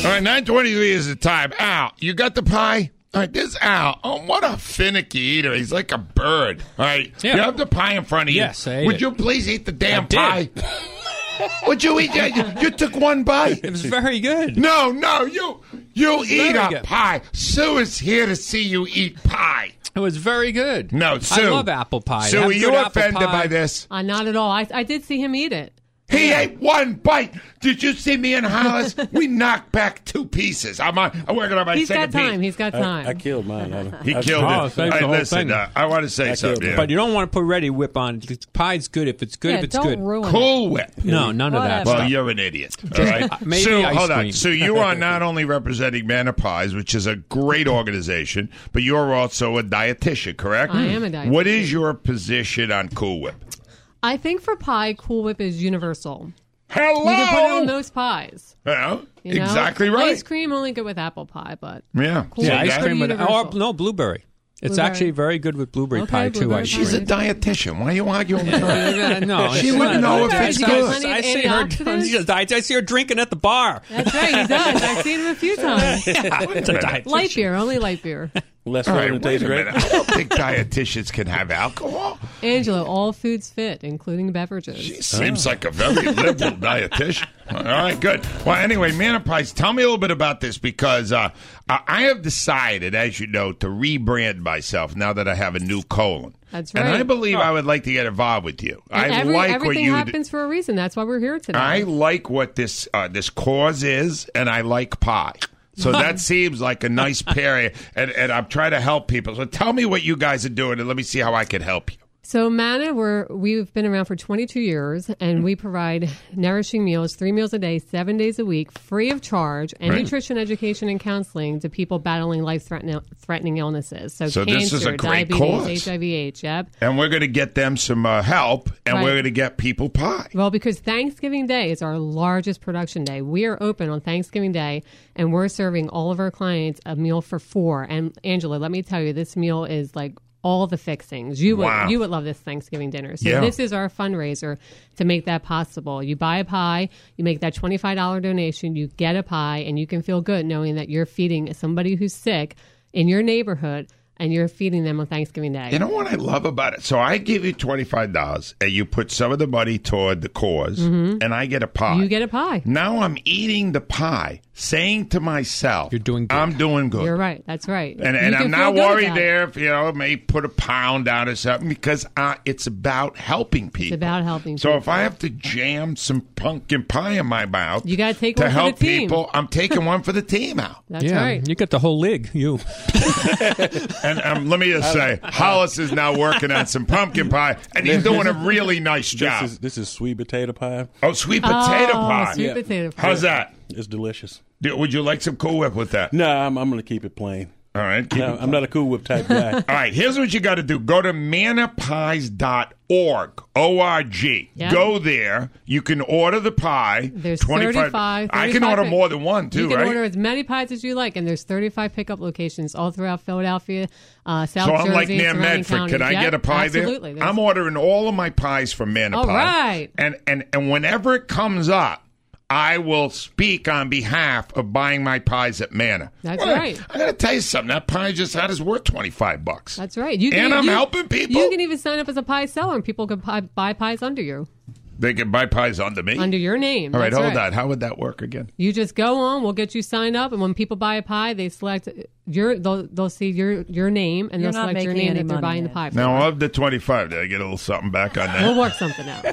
right, 9:23 is the time. Al, you got the pie? All right, this Al. Oh, what a finicky eater. He's like a bird. All right, Yeah. you have the pie in front of you. Yes, I ate Would it. you please eat the damn I did. pie? Would you eat that? You took one bite. It was very good. No, you eat very a good. pie. Sue is here to see you eat pie. It was very good. No, Sue. I love apple pie. Sue, Have are you good apple offended pie. by this? Not at all. I did see him eat it. He ate one bite. Did you see me and Hollis? We knocked back 2 pieces. I'm working on my He's second got time. piece. He's got time. I killed mine. He killed Oh, it. thanks Hey, the whole listen, thing. I want to say something. killed it. But you don't want to put Ready Whip on. Pie's good if it's good. Yeah, if it's don't good. ruin it. Cool Whip. No, none of that. Whatever. Well, you're an idiot. All right. Maybe Sue, ice hold on. cream. So you are not only representing Manna Pies, which is a great organization, but you're also a dietitian, correct? I am a dietitian. What is your position on Cool Whip? I think for pie, Cool Whip is universal. Hello. You can put it on most pies. Yeah, You know? exactly right. Ice cream only good with apple pie, but Yeah. Cool See Yeah, Whip ice that? cream with universal. no blueberry. It's Blueberry. actually very good with blueberry Okay, pie too. blueberry Ice pie. She's a cream. dietitian. Why are you arguing with her? No, She it's wouldn't not. know if it's good. Plenty of I see her. antioxidants. She's a diet. I see her drinking at the bar. That's right, he does. I've seen him a few times. It's a diet. Light beer, only light beer. Less All fun right, and wait tastes a great. minute. I don't think dietitians can have alcohol. Angelo, all foods fit, including beverages. She seems like a very liberal dietitian. All right, good. Well, anyway, Manna Pies, tell me a little bit about this because I have decided, as you know, to rebrand myself now that I have a new colon. That's And right. I believe I would like to get involved with you. And I like what everything you happens for a reason. That's why we're here today. I like what this cause is, and I like pie. So that seems like a nice pair, and I'm trying to help people. So tell me what you guys are doing, and let me see how I can help you. So Manna, we've been around for 22 years, and we provide nourishing meals, 3 meals a day, 7 days a week, free of charge, and Right. nutrition education and counseling to people battling life-threatening illnesses. So So cancer, this is a great diabetes, cause. HIV/AIDS, yep. And we're going to get them some help, and Right. we're going to get people pie. Well, because Thanksgiving Day is our largest production day. We are open on Thanksgiving Day, and we're serving all of our clients a meal for 4. And Angela, let me tell you, this meal is like all the fixings. You would love this Thanksgiving dinner. So Yeah. this is our fundraiser to make that possible. You buy a pie, you make that $25 donation, you get a pie, and you can feel good knowing that you're feeding somebody who's sick in your neighborhood, and you're feeding them on Thanksgiving Day. You know what I love about it? So I give you $25, and you put some of the money toward the cause, and I get a pie. You get a pie. Now I'm eating the pie, saying to myself, You're doing good. I'm doing good. You're right. That's right. And You I'm can not feel good worried about it. there if, it may put a pound down or something because it's about helping people. It's about helping So people. if I have to jam some pumpkin pie in my mouth You gotta take to one for the help team. people, I'm taking one for the team out. That's yeah, right. you get the whole lig. You. And let me just say, Hollis is now working on some pumpkin pie, and he's doing a really nice job. This is sweet potato pie. Oh, sweet potato pie. Sweet potato pie. How's that? It's delicious. Would you like some Cool Whip with that? No, I'm going to keep it plain. All right. keep No, it I'm not a Cool Whip type guy. All right, here's what you got to do. Go to mannapies.org, O-R-G. Yeah. Go there. You can order the pie. There's 35 35 I can order pick- more than one, too, You can right? order as many pies as you like, and there's 35 pickup locations all throughout Philadelphia, South so I'm Jersey, like near surrounding Medford. counties. Can I Yep, get a pie absolutely. there? I'm ordering all of my pies from Manna All Pie. right. And whenever it comes up, I will speak on behalf of buying my pies at Manna. That's right. I got to tell you something. That pie I just had is worth $25. That's right. I'm helping people. You can even sign up as a pie seller, and people can buy pies under you, They can buy pies under me. under your name. All right, That's hold on. How would that work again? You just go on. We'll get you signed up, and when people buy a pie, they select they'll see your name, and You're they'll not select your making name any that they're money buying the yet. pie for. Now, of the 25, did I get a little something back on that? We'll work something out.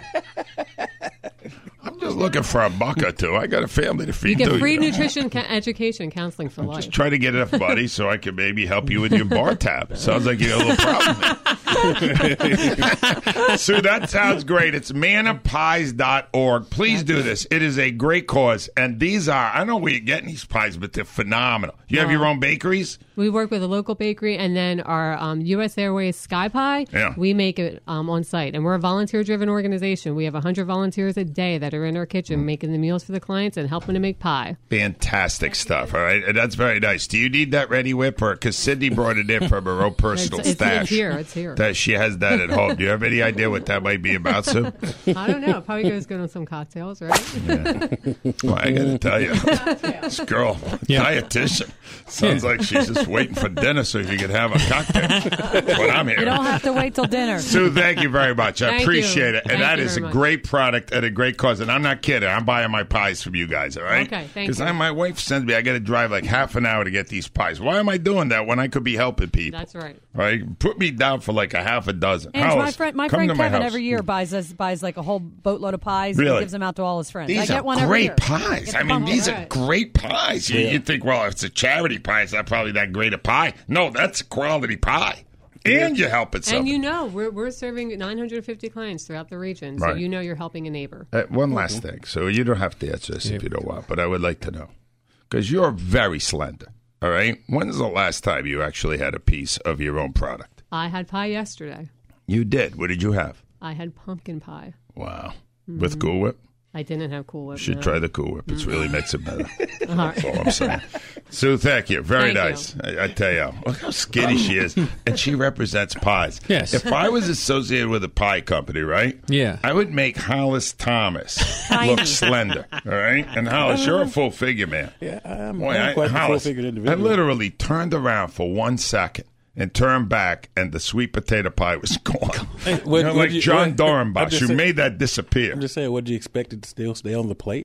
I'm just looking for a buck or two. I got a family to feed. You get too, free know. nutrition, education, counseling for life. Just try to get enough money so I can maybe help you with your bar tab. Sounds like you got a little problem there. Sue, that sounds great. It's mannapies.org. Please do this. It is a great cause. And these are, I don't know where you're getting these pies, but they're phenomenal. You have your own bakeries? We work with a local bakery, and then our U.S. Airways Sky Pie, Yeah. we make it on site. And we're a volunteer-driven organization. We have 100 volunteers a day that are in our kitchen making the meals for the clients and helping to make pie. Fantastic stuff, all right? And that's very nice. Do you need that Ready Whip? Because Cindy brought it in from her own personal It's stash. here. It's here. that she has that at home. Do you have any idea what that might be about, Sue? I don't know. Probably goes good on some cocktails, right? Well, I got to tell you, this girl, dietitian, sounds like she's just waiting for dinner so she can have a cocktail. That's what I'm You hearing. don't have to wait till dinner. Sue, thank you very much. I Thank appreciate you. it. And Thank that you is a very much. great product at a great cause. And I'm not kidding. I'm buying my pies from you guys, all right? Okay, thank Because you. my wife sends me, I got to drive like half an hour to get these pies. Why am I doing that when I could be helping people? That's right. Right? Put me down for like a half a dozen. And Hollis, my come friend to my Kevin house. every year buys like a whole boatload of pies Really? and gives them out to all his friends. I These get are one every great year. pies. Get I the mean, bundle. these are Right. great pies. You think, well, if it's a charity pie, it's not probably that great a pie. No, that's a quality pie. And you help it And you know, we're serving 950 clients throughout the region, so Right. you know you're helping a neighbor. One last thing. So you don't have to answer this if you don't want, but I would like to know. Because you're very slender, all right? When's the last time you actually had a piece of your own product? I had pie yesterday. You did. What did you have? I had pumpkin pie. Wow. With Cool Whip? I didn't have Cool Whip. Should no. try the Cool Whip. It really makes it better. All right. That's all I'm saying. Sue, thank you. Very Thank nice. I tell you, look how skinny she is. And she represents pies. Yes. If I was associated with a pie company, right? Yeah. I would make Hollis Thomas look slender. All right? And Hollis, you're a full figure man. Yeah, I'm Boy, quite a Hollis, full-figured I individual. literally turned around for 1 second and turned back, and the sweet potato pie was gone. Hey, You're like John Dorenbach, I'm just who saying- made that disappear. I'm just saying, what did you expect it to still stay on the plate?